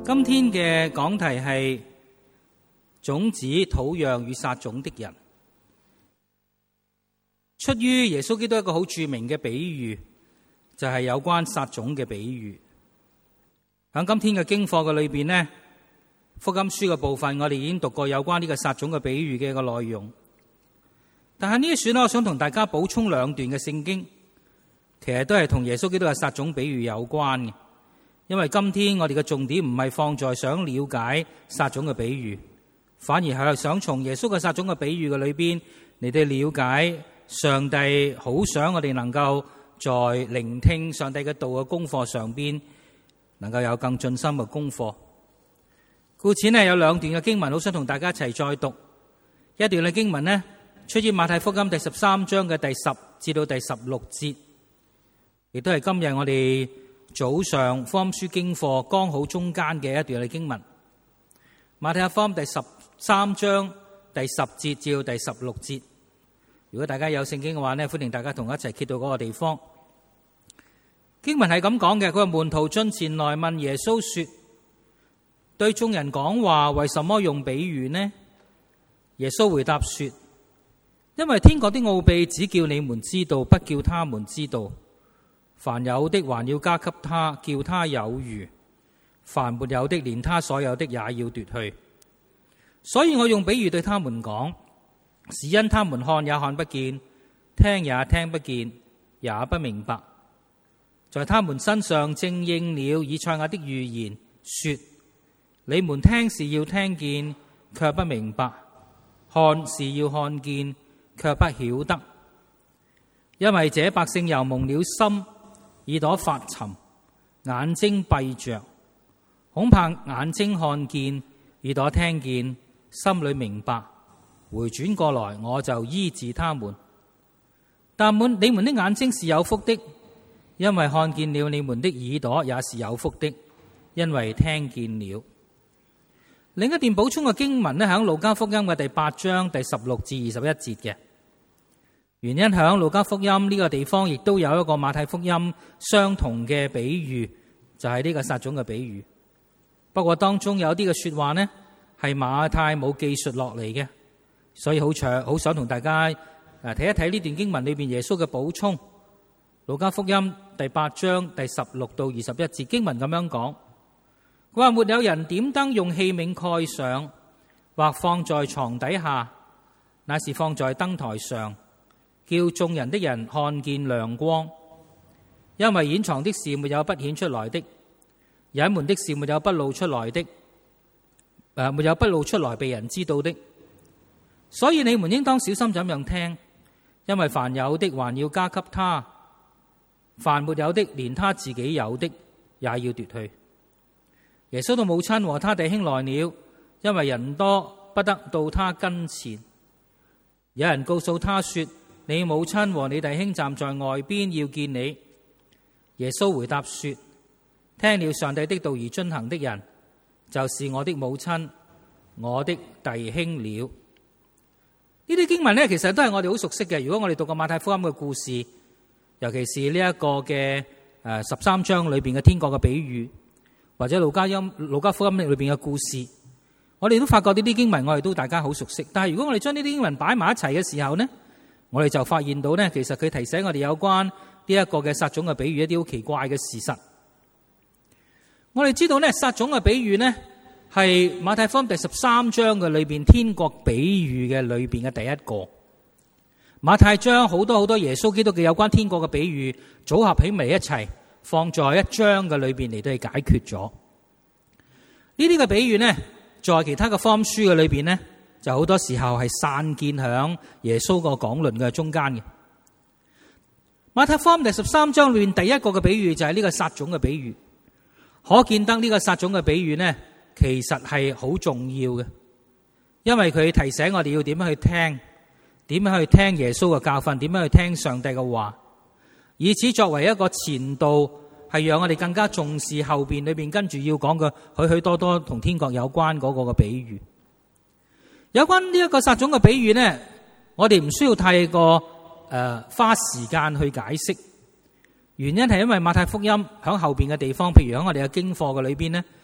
今天嘅講題係種子、土壤與撒種的人，出於耶穌基督一個好著名嘅比喻，就係有關撒種嘅比喻。喺今天嘅經課嘅裏邊呢，福音書嘅部分我哋已經讀過有關呢個撒種嘅比喻嘅一個內容，但係呢一選呢，我想同大家補充兩段嘅聖經，其實都係同耶穌基督嘅撒種比喻有關嘅。因為今天我哋嘅重點唔係放在想了解撒種嘅比喻，反而係想從耶穌嘅撒種嘅比喻嘅裏邊嚟到了解上帝好想我哋能夠在聆聽上帝嘅道嘅功課上邊能夠有更盡心嘅功課。故此呢，有兩段嘅經文好想同大家一齊再讀。一段嘅經文呢，出自馬太福音第13章嘅第10至到第16節，亦都係今日我哋早上福音書經課剛好中間嘅一段嘅經文。馬太福音第13章第10節至到第16節，如果大家有聖經嘅話呢，歡迎大家同我一齊揭到嗰個地方。經文係咁講嘅，佢話門徒進前來問耶穌說，對眾人講話為什麼用比喻呢？耶穌回答說，因為天國的奧秘只叫你們知道，不叫他們知道。凡有的還要加給他，叫他有餘；凡沒有的，連他所有的也要奪去。所以我用比喻對他們講，是因他們看也看不見，聽也聽不見，也不明白。在他們身上正應了以賽亞的預言，說：你們聽是要聽見，卻不明白；看是要看見，卻不曉得。因為這百姓又蒙了心，耳朵發沉，眼睛閉着，恐怕眼睛看見，耳朵聽見，心裏明白，回轉過來，我就醫治他們。但你們的眼睛是有福的，因為看見了；你們的耳朵也是有福的，因為聽見了。另一段補充嘅經文呢，喺路加福音嘅第8章第16至21節嘅。原因響路加福音呢個地方亦都有一個馬太福音相同嘅比喻，就係呢個撒種嘅比喻。不過當中有啲嘅說話呢，係馬太冇記述落嚟嘅，所以好想同大家睇一睇呢段經文裏邊耶穌嘅補充。路加福音第8章第16到21節經文咁樣講，佢話：沒有人點燈用器皿蓋上，或放在床底下，乃是放在燈台上，叫眾人的人看見亮光。因為掩藏的事沒有不顯出來的，隱瞞的事沒有不露出來的，沒有不露出來被人知道的。所以你們應當小心怎樣聽，因為凡有的還要加給他，凡沒有的連他自己有的也要奪去。耶穌的母親和他弟兄來了，因為人多不得到他跟前。有人告訴他說，你母親和你弟兄站在外邊要見你。耶穌回答說，聽了上帝的道而遵行的人，就是我的母親、我的弟兄了。呢啲經文呢，其實都係我哋好熟悉嘅。如果我哋讀過馬太福音嘅故事，尤其是呢一個嘅13章裏邊嘅天國嘅比喻，或者路加福音裏邊嘅故事，我哋都發覺呢啲經文我哋都大家好熟悉。但係如果我哋將呢啲經文擺埋一齊嘅時候呢，我哋就發現到呢，其實佢提醒我哋有關呢一個嘅撒種嘅比喻一啲好奇怪嘅事實。我哋知道呢，撒種嘅比喻呢係馬太福音第13章嘅裏邊天國比喻嘅裏邊嘅第一個。馬太將好多耶穌基督嘅有關天國嘅比喻組合起埋一齊，放在一章嘅裏邊嚟到去解決咗。呢啲嘅比喻呢，在其他嘅福音書嘅裏邊呢，就好多時候係散見響耶穌個講論嘅中間嘅。馬太福音第13章裏面第一個嘅比喻就係呢個撒種嘅比喻，可見得呢個撒種嘅比喻呢，其實係好重要嘅，因為佢提醒我哋要點樣去聽，點樣去聽耶穌嘅教訓，點樣去聽上帝嘅話，以此作為一個前導，係讓我哋更加重視後邊裏邊跟住要講嘅許許多多同天國有關嗰個嘅比喻。有關呢一個撒種嘅比喻呢，我哋唔需要太過花時間去解釋。原因係因為馬太福音響後邊嘅地方，譬如響我哋嘅經課嘅裏邊呢，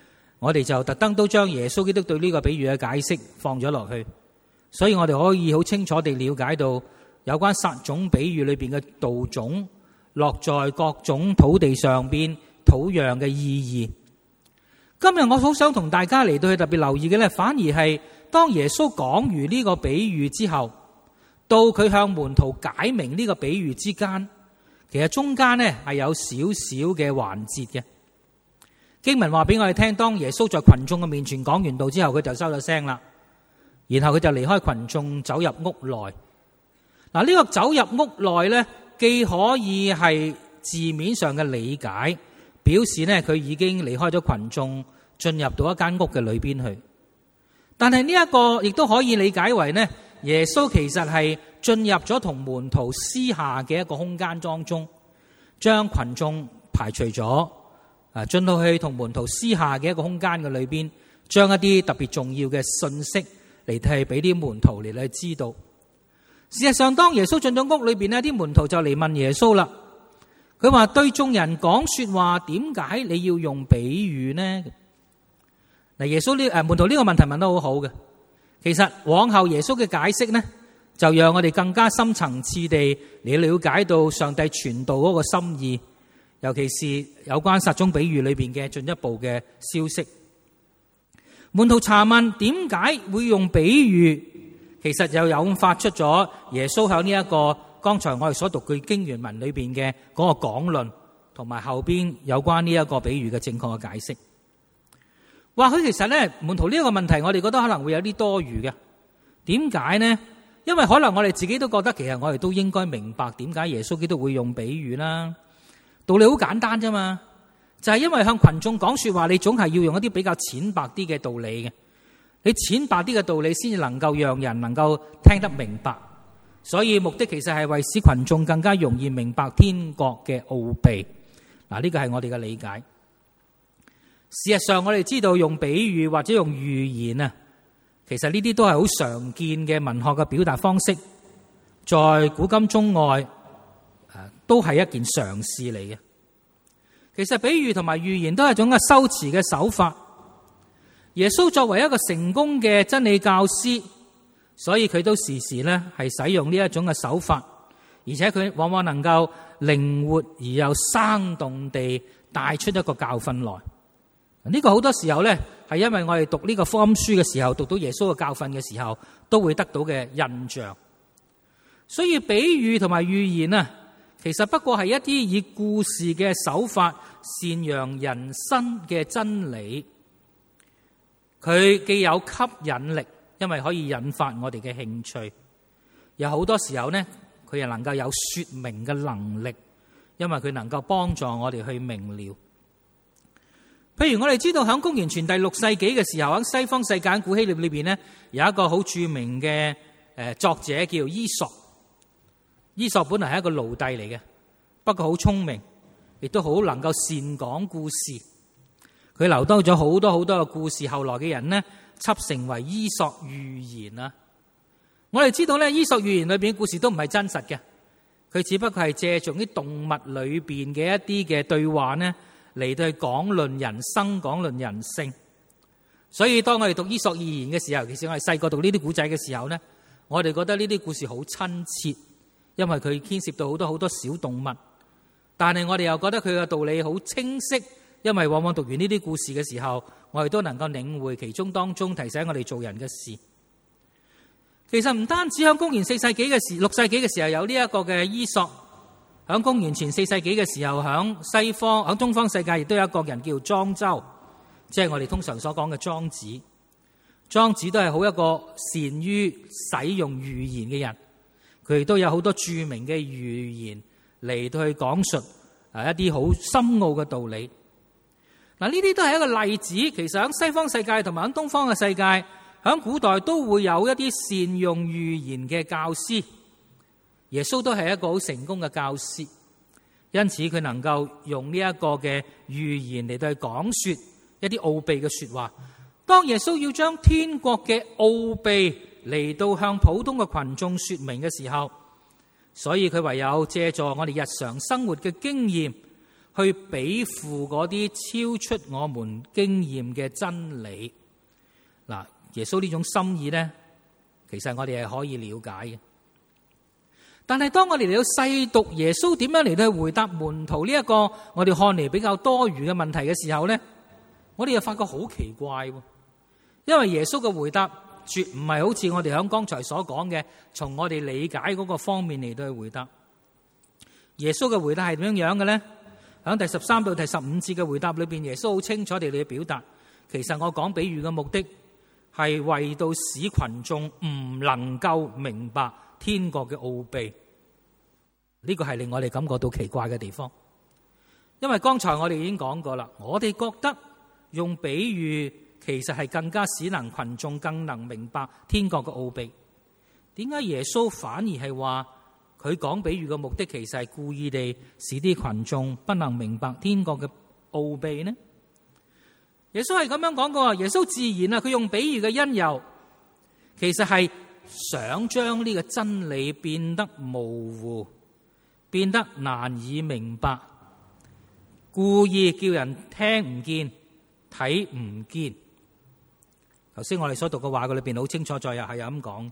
我哋就特登都將耶穌基督對呢個比喻嘅解釋放咗落去，所以我哋可以好清楚地了解到有關撒種比喻裏邊嘅道種落在各種土地上邊土壤嘅意義。今日我好想同大家嚟到去特別留意嘅咧，反而係當耶穌講完呢個比喻之後，到佢向門徒解明呢個比喻之間，其實中間呢係有少少嘅環節嘅。經文話俾我哋聽，當耶穌在群眾嘅面前講完道之後，佢就收咗聲啦，然後佢就離開群眾走入屋內。嗱，呢個走入屋內呢，既可以係字面上嘅理解，表示呢佢已經離開咗群眾，進入到一間屋嘅裏邊去。但係呢一個亦都可以理解為呢，耶穌其實係進入咗同門徒私下嘅一個空間當中，將群眾排除咗，進到去同門徒私下嘅一個空間嘅裏邊，將一啲特別重要嘅信息嚟係俾啲門徒嚟知道。事實上，當耶穌進咗屋裏邊呢，啲門徒就嚟問耶穌啦。佢話對眾人講說話，點解你要用比喻呢？嗱，耶穌門徒呢個問題問得好好嘅。其實往後耶穌嘅解釋呢，就讓我哋更加深層次地嚟了解到上帝傳道嗰個心意，尤其是有關撒種比喻裏邊嘅進一步嘅消息。門徒查問點解會用比喻，其實又有發出咗耶穌喺呢一個剛才我哋所讀嘅經原文裏邊嘅嗰個講論，同埋後邊有關呢一個比喻嘅正確嘅解釋。或許其實咧，門徒呢一個問題，我哋覺得可能會有啲多餘嘅。點解呢？因為可能我哋自己都覺得，其實我哋都應該明白點解耶穌基督會用比喻啦。道理好簡單啫嘛，就係因為向群眾講說話，你總係要用一啲比較淺白啲嘅道理嘅。你淺白啲嘅道理先至能夠讓人能夠聽得明白。所以目的其實係為使群眾更加容易明白天國嘅奧秘。嗱，呢個係我哋嘅理解。事實上，我哋知道用比喻或者用寓言啊，其實呢啲都係好常見嘅文學嘅表達方式，在古今中外都係一件常事嚟嘅。其實比喻同埋寓言都係一種嘅修辭嘅手法。耶穌作為一個成功嘅真理教師，所以佢都時時咧係使用呢一種嘅手法，而且佢往往能夠靈活而又生動地帶出一個教訓來。呢個好多時候咧，係因為我哋讀呢個福音書嘅時候，讀到耶穌嘅教訓嘅時候，都會得到嘅印象。所以比喻同埋寓言啊，其實不過係一啲以故事嘅手法煽揚人生嘅真理。佢既有吸引力，因為可以引發我哋嘅興趣；有好多時候呢，佢又能夠有說明嘅能力，因為佢能夠幫助我哋去明了。譬如我哋知道喺公元前第6世紀嘅時候，喺西方世界古希臘裏邊呢，有一個好著名嘅作者叫伊索。伊索本來係一個奴隸嚟嘅，不過好聰明，亦都好能夠善講故事。佢留低咗好多好多嘅故事，後來嘅人呢，輯成為伊索寓言啊。我哋知道咧，伊索寓言裏邊嘅故事都唔係真實嘅，佢只不過係借助啲動物裏邊嘅一啲嘅對話呢，嚟到去講論人生，講論人性。所以當我哋讀伊索寓言嘅時候，其實我哋細個讀呢啲古仔嘅時候呢，我哋覺得呢啲故事好親切，因為佢牽涉到好多好多小動物。但係我哋又覺得佢嘅道理好清晰，因為往往讀完呢啲故事嘅時候，我哋都能夠領會其中當中提醒我哋做人嘅事。其實唔單止喺公元6世紀嘅時候有呢一個嘅伊索，喺公元前4世紀嘅時候，喺西方、喺東方世界亦都有一個人叫莊周，即係我哋通常所講嘅莊子。莊子都係好一個善於使用寓言嘅人，佢亦都有好多著名嘅寓言嚟到去講述一啲好深奧嘅道理。嗱，呢啲都係一個例子。其實喺西方世界同埋喺東方嘅世界，喺古代都會有一啲善用寓言嘅教師。耶穌都係一個好成功嘅教師，因此佢能夠用呢一個嘅寓言嚟到去講說一啲奧秘嘅說話。當耶穌要將天國嘅奧秘嚟到向普通嘅群眾說明嘅時候，所以佢唯有借助我哋日常生活嘅經驗， 去比附嗰啲超出我們經驗嘅真理。嗱，耶穌呢種心意咧，其實我哋係可以了解嘅。但係當我哋嚟到細讀耶穌點樣嚟到去回答門徒呢一個我哋看嚟比較多餘嘅問題嘅時候咧，我哋又發覺好奇怪喎。因為耶穌嘅回答絕唔係好似我哋響剛才所講嘅，從我哋理解嗰個方面嚟到去回答。耶穌嘅回答係點樣嘅咧？響第13到第15節嘅回答裏邊，耶穌好清楚地嚟表達，其實我講比喻嘅目的係為到使群眾唔能夠明白天國嘅奧秘。呢個係令我哋感覺到奇怪嘅地方，因為剛才我哋已經講過啦，我哋覺得用比喻其實係更加使能群眾更能明白天國嘅奧秘。點解耶穌反而係話佢講比喻嘅目的其實係故意地使啲群眾不能明白天國嘅奧秘呢？耶穌係咁樣講過，耶穌自然佢用比喻嘅因由，其實係想將呢個真理變得模糊，變得難以明白，故意叫人聽唔見、睇唔見。頭先我哋所讀嘅話嘅裏邊好清楚，再又係有咁講。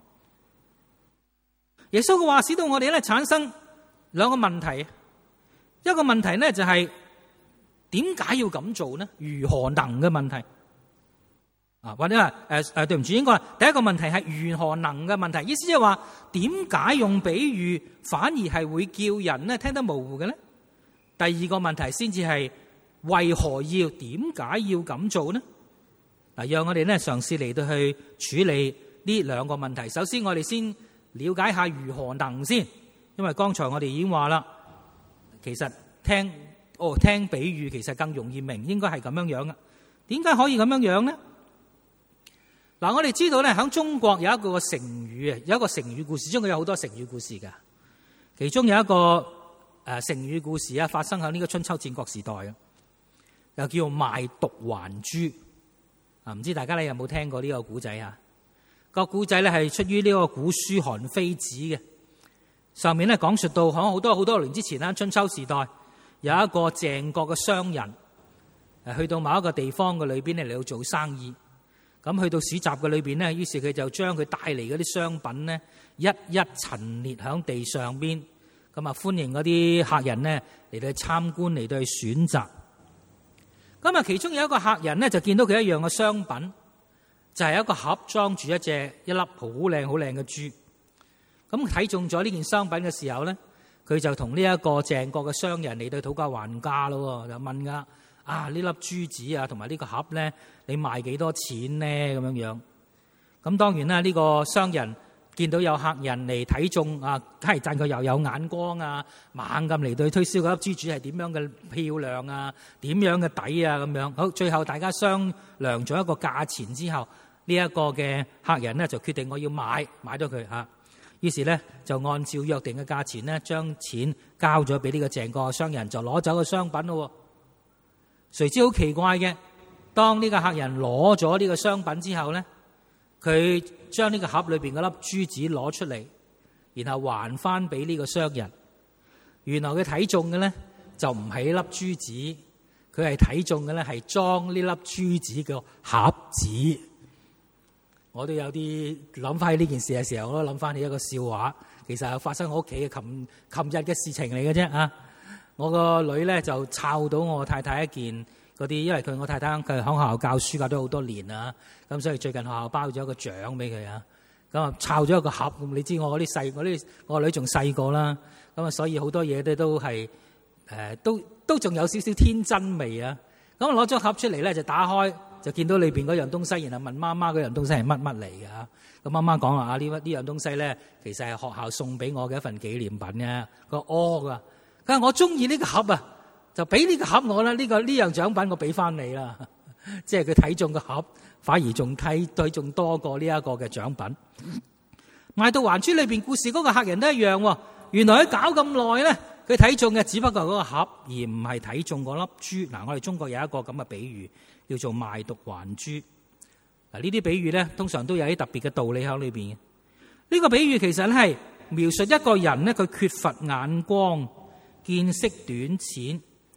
耶穌嘅話使到我哋咧產生兩個問題，一個問題呢就係點解要咁做呢？如何能嘅問題啊？或者係對唔住，應該第一個問題係如何能嘅問題，意思即係話點解用比喻反而係會叫人呢聽得模糊嘅呢？第二個問題先至係為何要、點解要咁做呢？嗱，讓我哋呢嘗試嚟到去處理呢兩個問題。首先我哋先了解下如何能先，因為剛才我哋已經話啦，其實聽比喻其實更容易明，應該係咁樣樣嘅。點解可以咁樣樣呢？嗱，我哋知道咧，喺中國有一個成語啊，有一個成語故事，中國有好多成語故事噶。其中有一個成語故事啊，發生喺呢個春秋戰國時代嘅，又叫賣櫝還珠。啊，唔知大家咧有冇聽過呢個古仔啊？個古仔咧係出於呢個古書《韓非子》嘅，上面咧講述到喺好多年之前啦，春秋時代有一個鄭國嘅商人，去到某一個地方嘅裏邊咧嚟到做生意，咁去到市集嘅裏邊咧，於是佢就將佢帶嚟嗰啲商品咧一一陳列喺地上邊，咁啊歡迎嗰啲客人咧嚟到去參觀，嚟到去選擇。咁啊，其中有一個客人咧就見到佢一樣嘅商品，就係一個盒裝住一粒好靚嘅珠。咁睇中咗呢件商品嘅時候咧，佢就同呢一個鄭國嘅商人嚟到討價還價咯，就問噶呢粒珠子啊，同埋呢個盒咧，你賣幾多錢咧？咁樣樣。咁當然啦，呢個商人見到有客人嚟睇中啊，梗係讚佢又有眼光啊，猛咁嚟到推銷嗰粒珠子係點樣嘅漂亮啊，點樣嘅抵啊咁樣。好，最後大家商量咗一個價錢之後，呢一個嘅客人咧就決定我要買咗佢嚇。於是咧就按照約定嘅價錢咧，將錢交咗俾呢個鄭國嘅商人，就攞走個商品咯。誰知好奇怪嘅，當呢個客人攞咗呢個商品之後咧，佢將呢個盒裏邊嗰粒珠子攞出嚟，然後還翻俾呢個商人。原來佢睇中嘅咧就唔係粒珠子，佢係睇中嘅咧係裝呢粒珠子嘅盒子。我都有啲諗翻起呢件事嘅時候，我都諗翻起一個笑話。其實係發生我屋企嘅琴日嘅事情嚟嘅啫啊！我個女咧就抄到我太太一件嗰啲，因為我太太佢喺學校教書教咗好多年啊，咁所以最近學校包咗一個獎俾佢啊。咁啊抄咗一個盒，咁你知我個女仲細個啦，咁啊所以好多嘢都係都仲有少少天真味啊。咁攞咗盒出嚟咧就打開，就見到裏邊嗰樣東西，然後問媽媽嗰樣東西係乜嚟㗎？咁媽媽講話呢樣東西咧，其實係學校送俾我嘅一份紀念品嘅。佢話佢話我中意呢個盒啊，就俾呢個盒我啦。呢樣獎品我俾翻你啦。即係佢睇中個盒，反而仲睇仲多過呢一個嘅獎品。賣櫝還珠裏邊故事嗰個客人都一樣。原來佢搞咁耐咧，佢睇中嘅只不過係嗰個盒，而唔係睇中嗰粒珠。嗱，我哋中國有一個咁嘅比喻，叫做賣櫝還珠。嗱，呢啲比喻咧，通常都有啲特別嘅道理喺裏邊嘅。呢個比喻其實咧係描述一個人咧，佢缺乏眼光、見識短淺，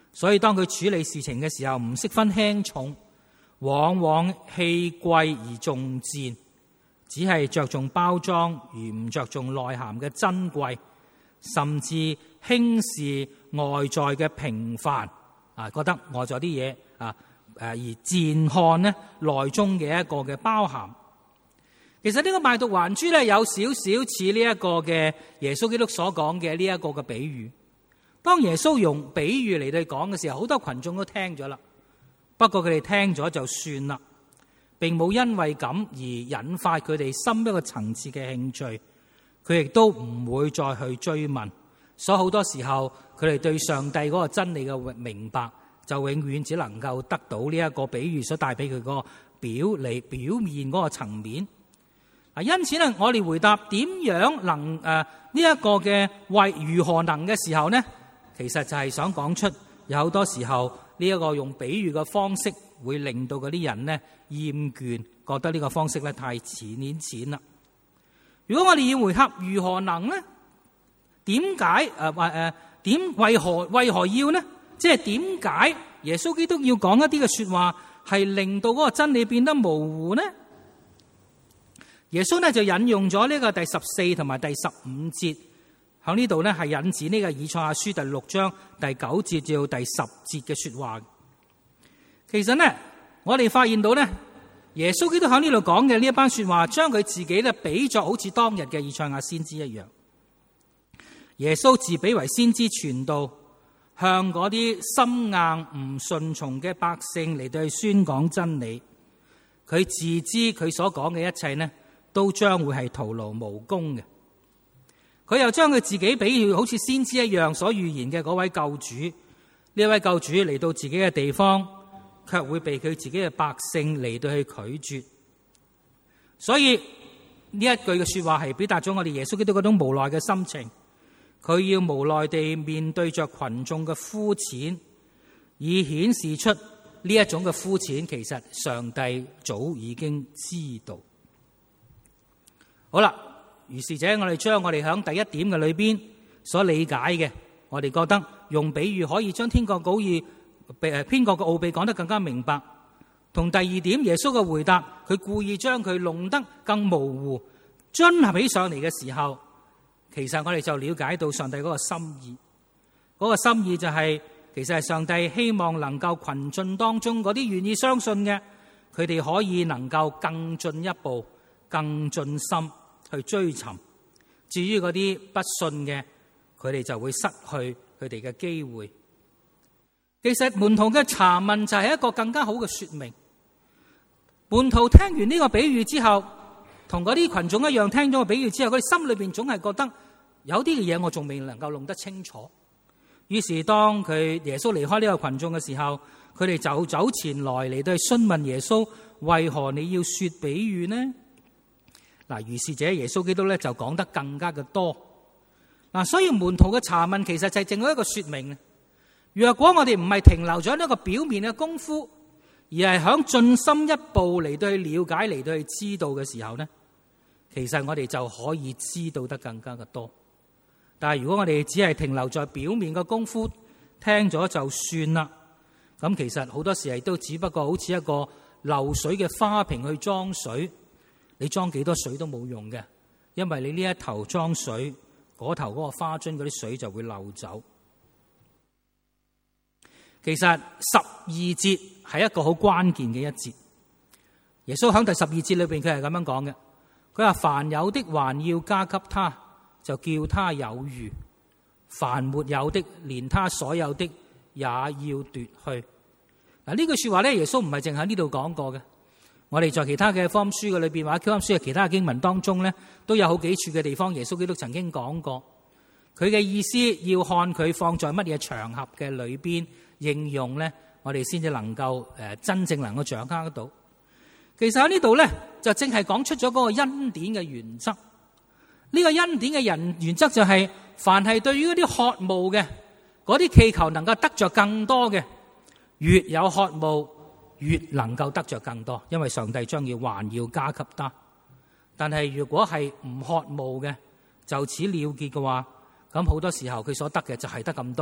所以當佢處理事情嘅時候唔識分輕重，往往棄貴而重賤，只係着重包裝而唔着重內涵嘅珍貴，甚至輕視外在嘅平凡覺得外在啲嘢而賤看呢內中嘅一個嘅包含。其實呢個賣櫝還珠咧，有少少似呢一個嘅耶穌基督所講嘅呢一個嘅比喻。當耶穌用比喻嚟到講嘅時候，好多群眾都聽咗啦。不過佢哋聽咗就算啦，並冇因為咁而引發佢哋深一個層次嘅興趣。佢亦都唔會再去追問。所以好多時候佢哋對上帝嗰個真理嘅明白，就永遠只能夠得到呢一個比喻所帶俾佢個表面嗰個層面。因此呢，我哋回答點樣能呢一個嘅為如何能嘅時候呢，其實就係想講出有好多時候呢一個用比喻嘅方式會令到嗰啲人呢厭倦，覺得呢個方式咧太淺啦。如果我哋要回答如何能呢？點解為何要呢？即係點解耶穌基督要講一啲嘅說話係令到嗰個真理變得模糊呢？耶穌呢就引用咗呢個第14同埋第15節，喺呢度呢係引自呢個以賽亞書第6章第9節至到第10節嘅說話。其實呢，我哋發現到呢，耶穌基督喺呢度講嘅呢一班說話，將佢自己呢比作好似當日嘅以賽亞先知一樣。耶穌自比為先知傳道，向嗰啲心硬唔順從嘅百姓嚟到去宣講真理。佢自知佢所講嘅一切呢，都將會係徒勞無功嘅。佢又將佢自己比喻好似先知一樣所預言嘅嗰位救主。呢位救主嚟到自己嘅地方，卻會被佢自己嘅百姓嚟到去拒絕。所以呢一句嘅說話係表達咗我哋耶穌基督嗰種無奈嘅心情。佢要無奈地面對着群眾嘅膚淺，以顯示出呢一種嘅膚淺，其實上帝早已經知道。好啦，如是者，我哋將我哋響第一點嘅裏邊所理解嘅，我哋覺得用比喻可以將天國嘅奧秘講得更加明白。同第二點耶穌嘅回答，佢故意將佢弄得更模糊，綜合起上嚟嘅時候，其實我哋就了解到上帝嗰個心意。嗰個心意就係，其實係上帝希望能夠群眾當中嗰啲願意相信嘅，佢哋可以能夠更進一步、更盡心去追尋。至於嗰啲不信嘅，佢哋就會失去佢哋嘅機會。其實門徒嘅查問就係一個更加好嘅說明。門徒聽完呢個比喻之後，同嗰啲群眾一樣，聽咗個比喻之後，佢哋心裏邊總係覺得有啲嘅嘢我仲未能夠弄得清楚。於是當佢耶穌離開呢個群眾嘅時候，佢哋就走前來嚟到去詢問耶穌，為何你要說比喻呢？嗱，如是者耶穌基督咧就講得更加嘅多。嗱，所以門徒嘅查問其實就係淨係一個說明。若果我哋唔係停留咗呢個表面嘅功夫，而係響進深一步嚟到去了解、嚟到去知道嘅時候呢，其實我哋就可以知道得更加嘅多。但係如果我哋只係停留在表面嘅功夫，聽咗就算啦，咁其實好多時係都只不過好似一個漏水嘅花瓶去裝水，你裝幾多水都冇用嘅，因為你呢一頭裝水，嗰頭嗰個花樽嗰啲水就會漏走。其實12節係一個好關鍵嘅一節。耶穌喺第12節裏邊佢係咁樣講嘅，佢話凡有的還要加給他，就叫他有餘；凡沒有的，連他所有的也要奪去。嗱，呢句說話咧，耶穌唔係淨喺呢度講過嘅。我哋在其他嘅福音書嘅裏邊，或者福音書嘅其他嘅經文當中咧，都有好幾處嘅地方，耶穌基督曾經講過。佢嘅意思要看佢放在乜嘢場合嘅裏邊應用咧，我哋先至能夠真正能夠掌握得到。其實喺呢度咧，就正係講出咗嗰個恩典嘅原則。呢個恩典嘅原則就係，凡係對於嗰啲渴慕嘅，嗰啲祈求能夠得着更多嘅，越有渴慕，越能夠得着更多，因為上帝將要還要加給他。但係如果係唔渴慕嘅，就此了結嘅話，咁好多時候佢所得嘅就係得咁多，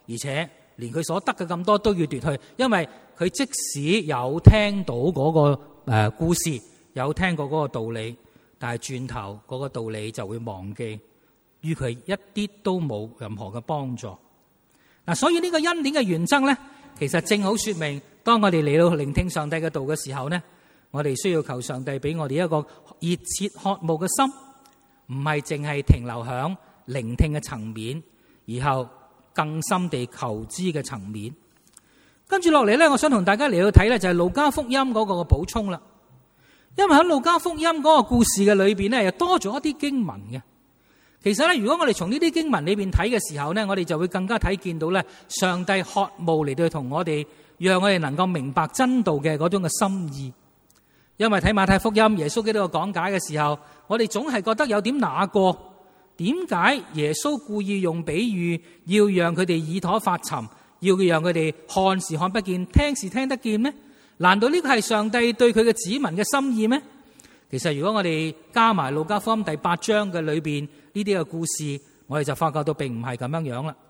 而且連佢所得嘅咁多都要奪去，因為佢即使有聽到嗰個故事，有聽過嗰個道理，但係轉頭嗰個道理就會忘記，於佢一啲都冇任何嘅幫助。所以呢個恩典嘅原則咧，其實正好說明，當我哋嚟到聆聽上帝嘅道嘅時候咧，我哋需要求上帝俾我哋一個熱切渴慕嘅心，唔係淨係停留響聆聽嘅層面，然後更深地求知嘅層面。跟住落嚟咧，我想同大家嚟到睇咧，就係路加福音嗰個嘅補充啦。因為喺路加福音嗰個故事嘅裏邊咧，又多咗一啲經文嘅。其實咧，如果我哋從呢啲經文裏邊睇嘅時候咧，我哋就會更加睇見到咧，上帝渴慕嚟到同我哋，讓我哋能夠明白真道嘅嗰種嘅心意。因為睇馬太福音耶穌基督嘅講解嘅時候，我哋總係覺得有點那個，點解耶穌故意用比喻，要讓佢哋耳朵發沉，要讓佢哋看時看不見，聽時聽得見咩？難道呢個係上帝對佢嘅子民嘅心意咩？其實如果我哋加埋路加福音第8章嘅裏邊呢啲嘅故事，我哋就發覺到並唔係咁樣樣啦。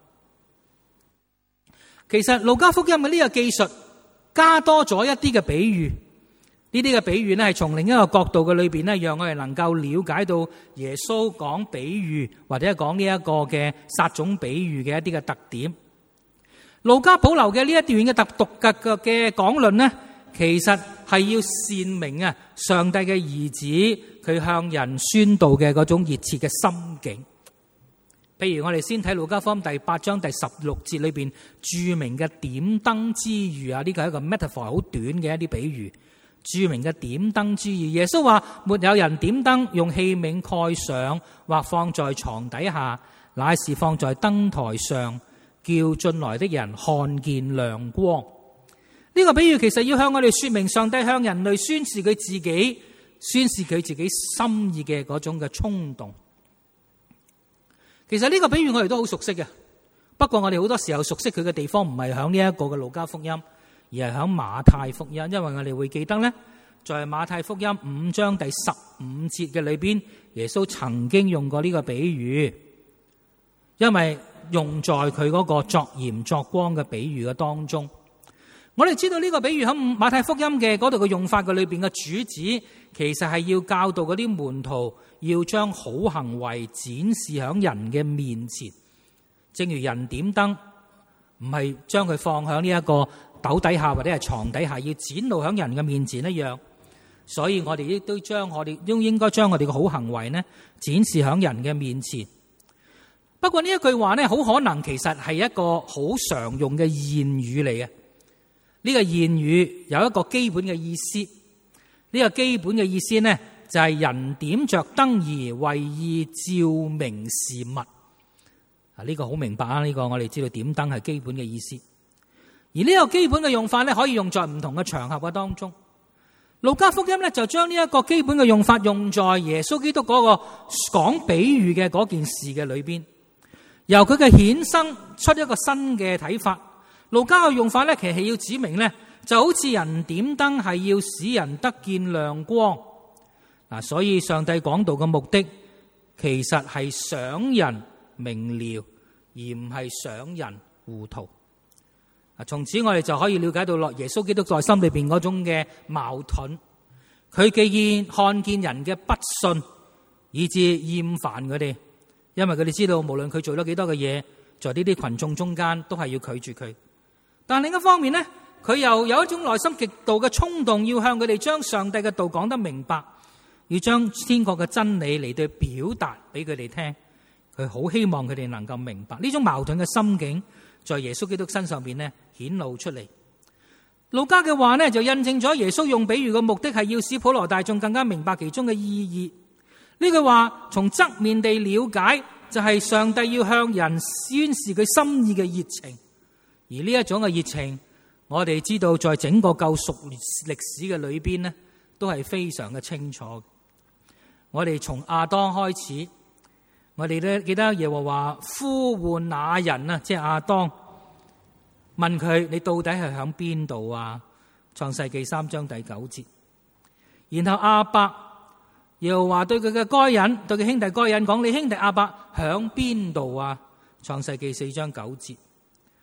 其實路加福音嘅呢個技術加多咗一啲嘅比喻，呢啲嘅比喻呢係從另一個角度嘅裏邊呢，讓我哋能夠了解到耶穌講比喻或者係講呢一個嘅撒種比喻嘅一啲嘅特點。路加保留嘅呢一段嘅獨特嘅講論呢，其實係要闡明啊上帝嘅兒子佢向人宣道嘅嗰種熱切嘅心境。譬如我哋先睇路加福音第8章第16節裏邊著名嘅點燈之喻啊，呢個係一個 metaphor 好短嘅一啲比喻。著名嘅點燈之喻，耶穌話：沒有人點燈用器皿蓋上或放在床底下，乃是放在燈台上，叫進來的人看見亮光。呢個比喻其實要向我哋說明上帝向人類宣示佢自己，宣示佢自己心意嘅嗰種嘅衝動。其實呢個比喻我哋都好熟悉嘅，不過我哋好多時候熟悉佢嘅地方唔係響呢一個嘅路加福音，而係響馬太福音。因為我哋會記得咧，在馬太福音5章第15節嘅裏邊，耶穌曾經用過呢個比喻，因為用在佢嗰個作鹽作光嘅比喻嘅當中。我哋知道呢個比喻喺馬太福音嘅嗰度嘅用法嘅裏邊嘅主旨，其實係要教導嗰啲門徒要將好行為展示響人嘅面前，正如人點燈唔係將佢放響呢一個斗底下或者係床底下，要展露響人嘅面前一樣。所以我哋亦都應該將我哋嘅好行為呢展示響人嘅面前。不過呢一句話呢，好可能其實係一個好常用嘅諺語嚟嘅。呢個諺語有一個基本嘅意思，呢個基本嘅意思呢，就係人點着燈兒為意照明事物。呢個好明白啊！呢個我哋知道點燈係基本嘅意思，而呢個基本嘅用法呢，可以用在唔同嘅場合嘅當中。路加福音呢，就將呢一個基本嘅用法用在耶穌基督嗰個講比喻嘅嗰件事嘅裏邊，由佢嘅衍生出一個新嘅睇法。路加嘅用法咧，其實係要指明咧，就好似人點燈係要使人得見亮光嗱，所以上帝講道嘅目的其實係想人明了，而唔係想人糊塗。從此我哋就可以了解到落耶穌基督在心裏邊嗰種嘅矛盾。佢既然看見人嘅不信，以致厭煩佢哋，因為佢哋知道無論佢做咗幾多嘅嘢，在呢啲群眾中間都係要拒絕佢。但另一方面呢，佢又有一種內心極度嘅衝動，要向佢哋將上帝嘅道講得明白，要將天國嘅真理嚟到表達俾佢哋聽。佢好希望佢哋能夠明白呢種矛盾嘅心境，在耶穌基督身上邊呢顯露出嚟。路加嘅話呢，就印證咗耶穌用比喻嘅目的係要使普羅大眾更加明白其中嘅意義。呢句話從側面地了解，就係上帝要向人宣示佢心意嘅熱情。而呢一種嘅熱情，我哋知道在整個救贖歷史嘅裏邊呢，都係非常嘅清楚。我哋從亞當開始，我哋都記得耶和華呼喚那人啊，即係亞當，問佢你到底係響邊度啊？創世記3章第9節。然後亞伯耶和華對佢嘅該隱，對佢兄弟該隱講：你兄弟亞伯響邊度啊？創世記4章9節。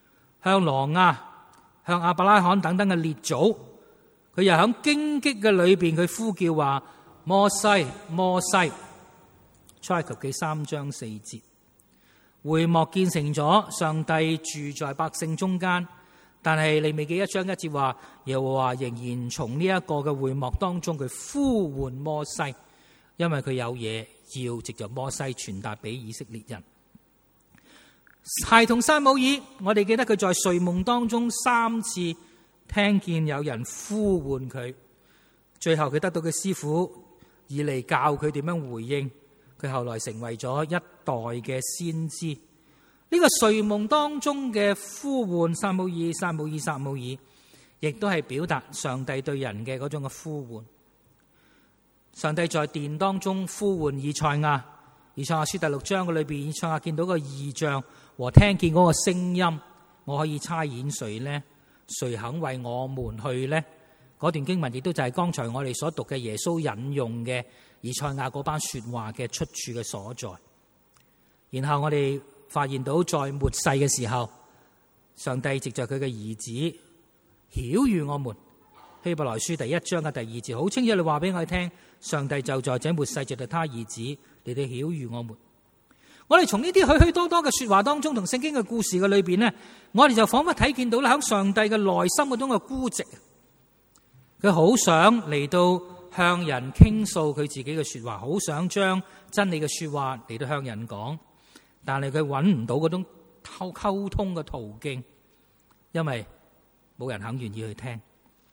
向挪亞、向亞伯拉罕等等嘅列祖，佢又喺荊棘嘅裏邊，佢呼叫話：摩西，摩西。出埃及記3章4節，會幕建成咗，上帝住在百姓中間。但係利未記1章1節話，耶和華仍然從呢一個嘅會幕當中，佢呼喚摩西，因為佢有嘢要藉着摩西傳達俾以色列人。孩童撒母耳，我哋記得佢在睡夢當中3次聽見有人呼喚佢，最後佢得到佢師傅以利教佢點樣回應，佢後來成為咗一代嘅先知。呢個睡夢當中嘅呼喚，撒母耳，撒母耳，撒母耳，亦都係表達上帝對人嘅嗰種嘅呼喚。上帝在殿當中呼喚以賽亞，以賽亞書第6章嘅裏邊，以賽亞見到個異象和聽見嗰個聲音，我可以差遣誰呢？誰肯為我們去呢？嗰段經文亦都就係剛才我哋所讀嘅耶穌引用嘅以賽亞嗰班說話嘅出處嘅所在。然後我哋發現到在末世嘅時候，上帝藉着佢嘅兒子曉諭我們。希伯來書第1章嘅第2節好清楚，你話俾我哋聽，上帝就在這末世藉着他兒子嚟到曉諭我們。我哋從呢啲許許多多嘅說話當中，同聖經嘅故事嘅裏邊呢，我哋就仿佛睇見到喺上帝嘅內心嗰種嘅孤寂。佢好想嚟到向人傾訴佢自己嘅說話，好想將真理嘅說話嚟到向人講，但係佢揾唔到嗰種溝通嘅途徑，因為冇人肯願意去聽。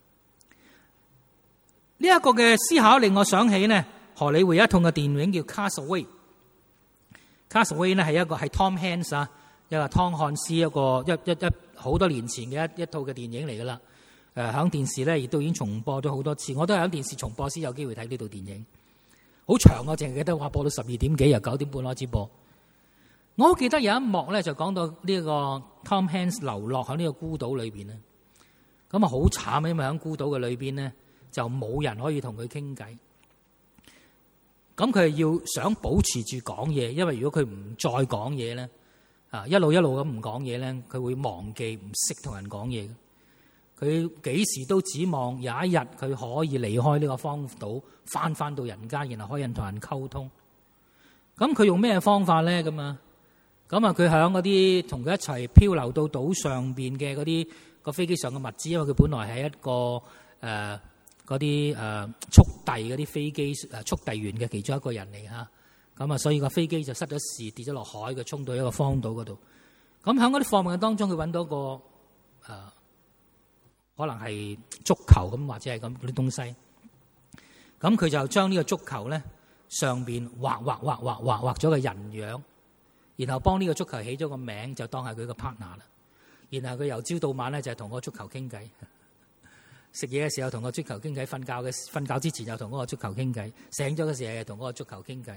呢一個嘅思考令我想起呢，荷里活一套嘅電影叫 Castaway。Castaway 呢係係 Tom Hanks 啊，一個湯漢斯一好多年前嘅一套嘅電影嚟噶啦。響電視咧亦都已經重播咗好多次，我都係喺電視重播先有機會睇呢套電影。好長，我淨係記得話播到12點幾，由9點半開始播。我好記得有一幕咧，就講到呢個 Tom Hanks 流落喺呢個孤島裏邊咧，咁啊好慘，因為喺孤島嘅裏邊咧就冇人可以同佢傾偈。咁佢係要想保持住講嘢，因為如果佢唔再講嘢咧，一路咁唔講嘢咧，佢會忘記唔識同人講嘢。佢幾時都指望有一日佢可以離開呢個荒島，翻到人間，然後可以同人溝通。咁佢用咩方法咧？咁啊，佢響嗰啲同佢一齊漂流到島上邊嘅嗰啲個飛機上嘅物資，因為佢本來係一個嗰啲速遞嗰啲飛機速遞員嘅其中一個人嚟嚇。咁啊，所以個飛機就失咗事，跌咗落海，佢衝到一個荒島嗰度。咁喺嗰啲貨物當中，佢揾到個可能係足球咁，或者係咁嗰啲東西。咁佢就將呢個足球咧上邊畫咗個人樣，然後幫呢個足球起咗個名，就當係佢個 partner 啦。然後佢由朝到晚咧就係同嗰個足球傾偈，食嘢嘅時候同個足球傾偈，瞓覺之前又同嗰個足球傾偈，醒咗嘅時候又同嗰個足球傾偈，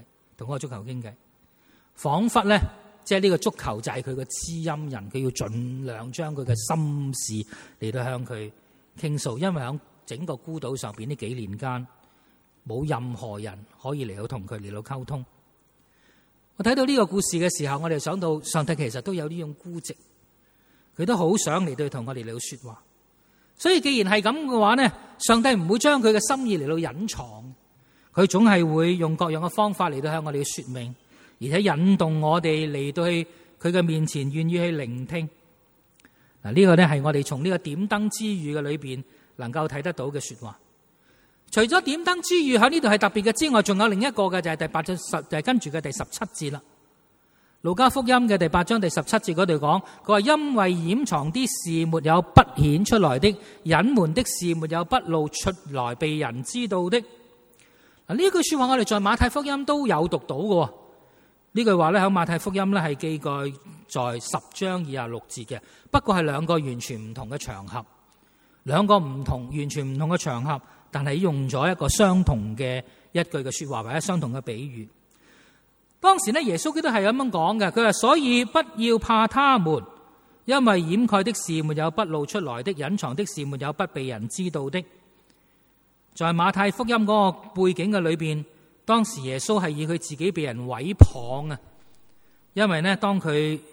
彷彿咧即係呢個足球就係佢個知音人，佢要盡量將佢嘅心事嚟到向佢傾訴，因為喺整個孤島上邊呢幾年間，冇任何人可以嚟到同佢嚟到溝通。我睇到呢個故事嘅時候，我哋想到上帝其實都有呢種孤寂，佢都好想嚟到同我哋嚟到說話。所以既然係咁嘅話呢，上帝唔會將佢嘅心意嚟到隱藏，佢總係會用各樣嘅方法嚟到向我哋說明，而且引動我哋嚟到去佢嘅面前，願意去聆聽。嗱，呢個呢係我哋從呢個點燈之語嘅裏邊能夠睇得到嘅說話。除咗點燈之語喺呢度係特別嘅之外，仲有另一個嘅就係第8章就係跟住嘅第17節啦。路加福音嘅第8章第17節嗰度講，佢話因為掩藏啲事沒有不顯出來的，隱瞞的事沒有不露出來被人知道的。嗱，呢句說話我哋在馬太福音都有讀到嘅。呢句話咧喺馬太福音咧係記載在10章26節嘅，不過係兩個完全唔同嘅場合，完全唔同嘅場合，但係用咗一個相同嘅一句嘅說話或者相同嘅比喻。當時咧耶穌基督係咁樣講嘅，佢話所以不要怕他們，因為掩蓋的事沒有不露出來的，隱藏的事沒有不被人知道的。在馬太福音嗰個背景嘅裏邊，當時耶穌係以佢自己被人毀謗啊，因為呢當佢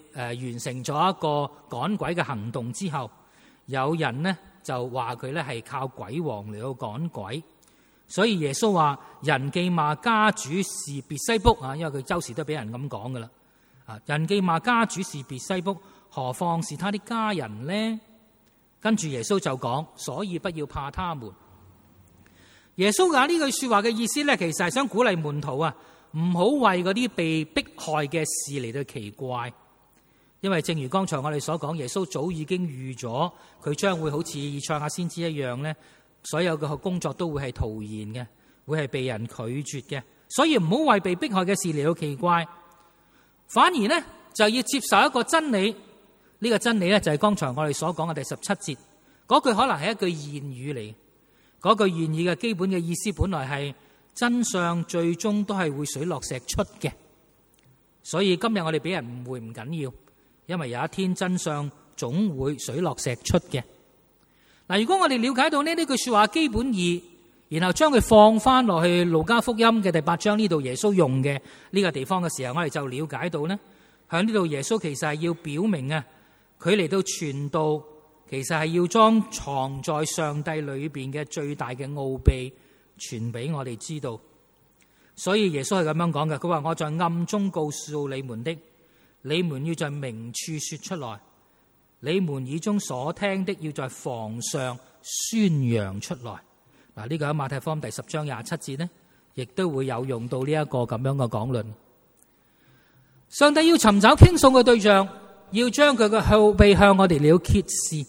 完成咗一個趕鬼嘅行動之後，有人呢就話佢咧係靠鬼王嚟到趕鬼，所以耶穌話人既罵家主是別西卜啊，因為佢周時都俾人咁講噶啦。人既罵家主是別西卜，何況是他的家人呢？跟住耶穌就講，所以不要怕他們。耶穌講呢句說話嘅意思咧，其實係想鼓勵門徒啊，唔好為嗰啲被迫害嘅事嚟到奇怪，因為正如剛才我哋所講，耶穌早已經預咗佢將會好似以賽亞先知一樣咧，所有嘅工作都會係徒然嘅，會係被人拒絕嘅，所以唔好為被迫害嘅事嚟到奇怪，反而呢，就要接受一個真理。呢個真理咧就係剛才我哋所講嘅第17節嗰句，可能係一句諺語嚟。嗰句諺語嘅基本嘅意思本來係真相最終都係會水落石出嘅，所以今日我哋俾人誤會唔緊要，因為有一天真相總會水落石出嘅。嗱，如果我哋了解到呢句說話基本意，然後將佢放翻落去路加福音嘅第8章呢度耶穌用嘅呢個地方嘅時候，我哋就了解到呢，喺呢度耶穌其實係要表明啊，佢嚟到傳道，其實係要將藏在上帝裏邊嘅最大嘅奧秘傳俾我哋知道。所以耶穌係咁樣講嘅，佢話我在暗中告訴你們的，你們要在明處說出來；你們耳中所聽的，要在房上宣揚出來。嗱，呢個喺馬太福音第10章27節呢，亦都會有用到呢一個咁樣嘅講論。上帝要尋找傾訴嘅對象，要將佢嘅後備向我哋了揭示。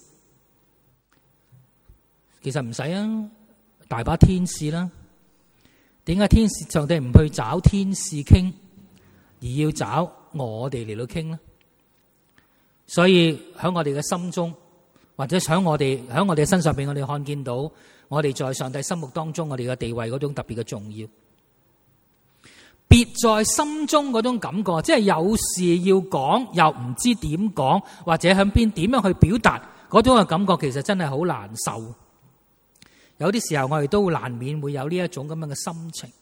其實唔使啊，大把天使啦。點解上帝唔去找天使傾，而要找我哋嚟到傾呢？所以喺我哋嘅心中，或者喺我哋嘅身上邊，我哋看見到我哋在上帝心目當中我哋嘅地位嗰種特別嘅重要。別在心中嗰種感覺，即係有事要講又唔知點講，或者向邊點樣去表達嗰種嘅感覺，其實真係好難受。有啲時候我哋都難免會有呢一種咁樣嘅心情。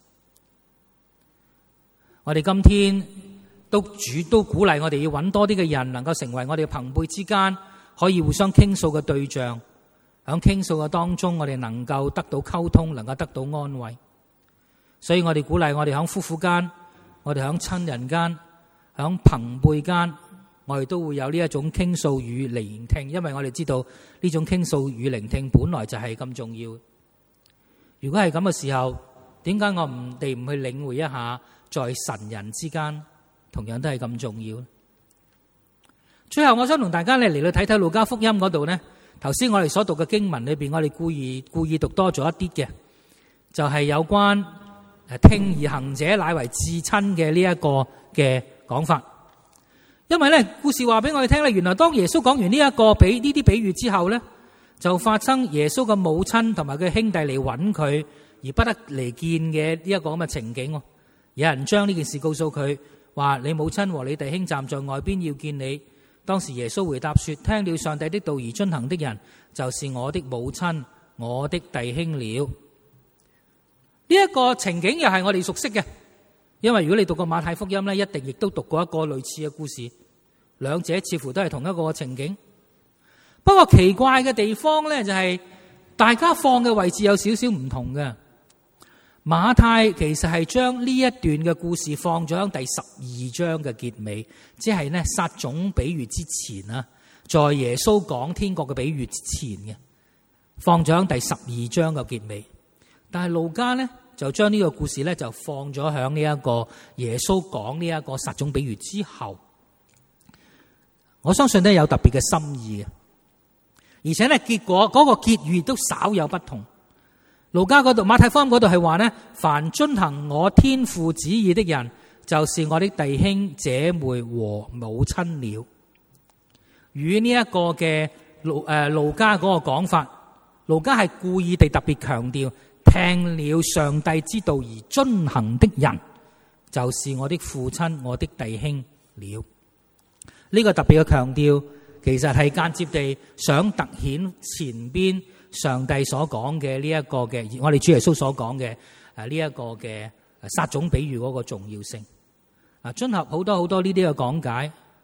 我哋今天都鼓勵我哋要揾多啲嘅人，能夠成為我哋朋輩之間可以互相傾訴嘅對象。喺傾訴嘅當中，我哋能夠得到溝通，能夠得到安慰。所以我哋鼓勵我哋喺夫婦間，我哋喺親人間，喺朋輩間，我哋都會有呢一種傾訴與聆聽，因為我哋知道呢種傾訴與聆聽本來就係咁重要。如果係咁嘅時候，點解我哋唔去領會一下，在神人之間同樣都係咁重要？最後我想同大家嚟到睇睇路加福音嗰度呢，頭先我哋所讀嘅經文裏邊，我哋故意讀多咗一啲嘅，就係有關聽而行者乃為至親嘅呢一個嘅講法。因為咧，故事話俾我哋聽咧，原來當耶穌講完呢呢啲比喻之後咧，就發生耶穌嘅母親同埋佢兄弟嚟揾佢而不得嚟見嘅呢一個咁嘅情景。有人將呢件事告訴佢，話你母親和你弟兄站在外邊要見你。當時耶穌回答說：聽了上帝的道而遵行的人，就是我的母親、我的弟兄了。呢一個情景又係我哋熟悉嘅，因為如果你讀過馬太福音咧，一定亦都讀過一個類似嘅故事，兩者似乎都係同一個情景。不過奇怪嘅地方咧，就係大家放嘅位置有少少唔同嘅。馬太其實係將呢一段嘅故事放咗喺第12章嘅結尾，即係咧撒種比喻之前啊，在耶穌講天國嘅比喻之前嘅，放咗喺第12章嘅結尾。但係路加咧就將呢個故事咧就放咗喺呢一個耶穌講呢一個撒種比喻之後。我相信咧有特別嘅心意嘅，而且咧結果嗰個結語都稍有不同。路加嗰度，馬太福音嗰度係話咧，凡遵行我天父旨意的人，就是我的弟兄姐妹和母親了。與呢一個嘅路加嗰個講法，路加係故意地特別強調，聽了上帝之道而遵行的人，就是我的父親、我的弟兄了。呢個特別嘅強調，其實係間接地想突顯前邊上帝所講嘅呢一個嘅，我哋主耶穌所講嘅呢一個嘅撒種比喻嗰個重要性。遵合好多呢啲嘅講解，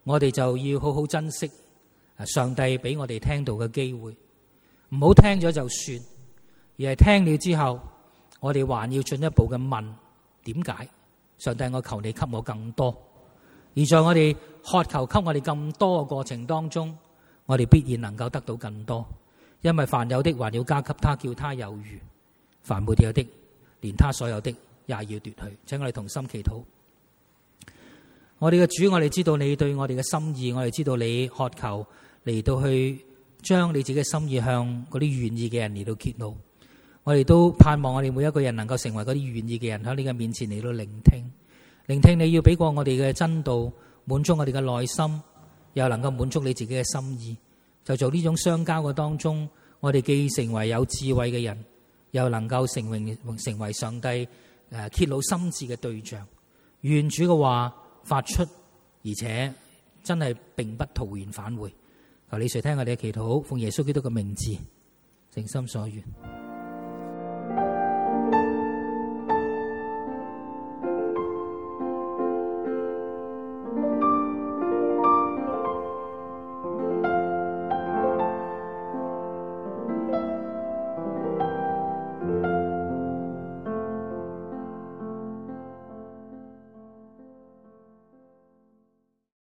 我哋就要好好珍惜上帝俾我哋聽到嘅機會，唔好聽咗就算，而係聽了之後，我哋還要進一步嘅問點解？上帝，我求你給我更多。而在我哋渴求給我哋更多嘅過程當中，我哋必然能夠得到更多，因為凡有的還要加給他，叫他有餘；凡沒有的，連他所有的也要奪去。請我哋同心祈禱。我哋嘅主，我哋知道你對我哋嘅心意，我哋知道你渴求嚟到去將你自己嘅心意向嗰啲願意嘅人嚟到揭露。我哋都盼望我哋每一個人能夠成為嗰啲願意嘅人，喺你嘅面前嚟到聆聽。聆聽你要俾過我哋嘅真道，滿足我哋嘅內心，又能夠滿足你自己嘅心意。就做呢種相交嘅當中，我哋既成為有智慧嘅人，又能夠成為上帝揭露心志嘅對象。願主嘅話發出，而且真係並不徒然返回。求你垂聽我哋嘅祈禱，奉耶穌基督嘅名字，誠心所願。